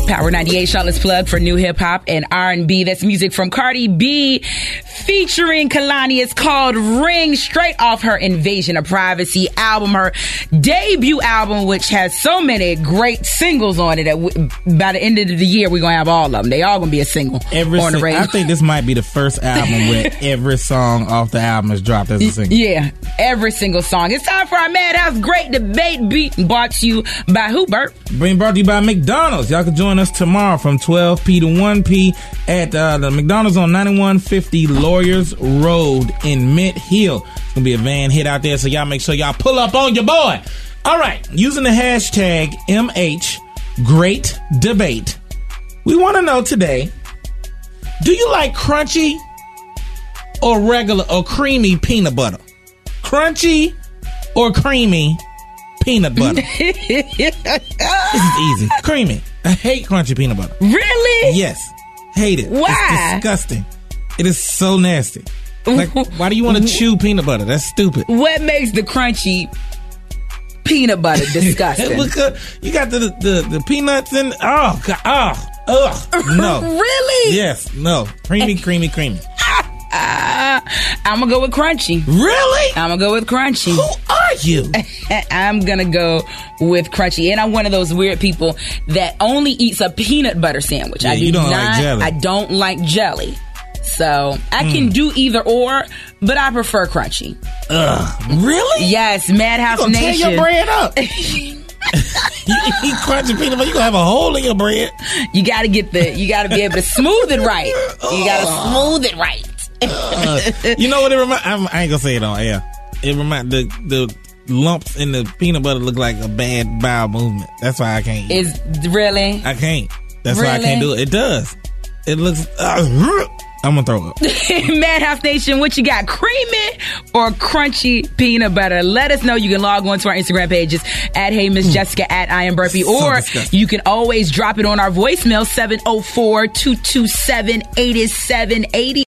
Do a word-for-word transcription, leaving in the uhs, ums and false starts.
Power ninety-eight, Charlotte's plug for new hip hop and R and B. That's music from Cardi B featuring Kehlani. It's called Ring, straight off her Invasion of Privacy album, her debut album, which has so many great singles on it that w- by the end of the year we're gonna have all of them. They all gonna be a single every on the radio. I think this might be the first album where every song off the album is dropped as a single. Yeah, every single song. It's time for our Madhouse Great Debate Beat, brought to you by who, Bert? Being brought to you by McDonald's. Y'all can join us tomorrow from twelve p.m. to one p.m. at uh, the McDonald's on ninety-one fifty Lawyers Road in Mint Hill. It's gonna be a van hit out there, so y'all make sure y'all pull up on your boy. All right, using the hashtag M H Great Debate, we want to know today: do you like crunchy or regular or creamy peanut butter? Crunchy or creamy peanut butter? This is easy. Creamy. I hate crunchy peanut butter. Really? Yes. Hate it. Why? It's disgusting. It is so nasty. Like, why do you want to chew peanut butter? That's stupid. What makes the crunchy peanut butter disgusting? Look, uh, you got the, the the peanuts in. Oh, God. Oh, ugh. No. Really? Yes. No. Creamy, creamy, creamy. Uh, I'm gonna go with crunchy. Really? I'm gonna go with crunchy. Who are you? I'm gonna go with crunchy, and I'm one of those weird people that only eats a peanut butter sandwich. Yeah, I do you don't not. like jelly. I don't like jelly, so I Mm. can do either or, but I prefer crunchy. Ugh. Really? Yes, Madhouse You gonna tear Nation. your bread up. You eat crunchy peanut butter, you gonna have a hole in your bread. You gotta get the. You gotta be able to smooth it right. You gotta smooth it right. Uh, you know what it remind? I'm, I ain't gonna say it on air. It remind the the lumps in the peanut butter look like a bad bowel movement. That's why I can't. Eat. Is really? I can't. That's really? why I can't do it. It does. It looks. Uh, I'm gonna throw up. Madhouse Nation, what you got? Creamy or crunchy peanut butter? Let us know. You can log on to our Instagram pages at Hey Miss Jessica, at I Am Burpee, So or disgusting. you can always drop it on our voicemail seven oh four, two two seven, eight seven eight oh.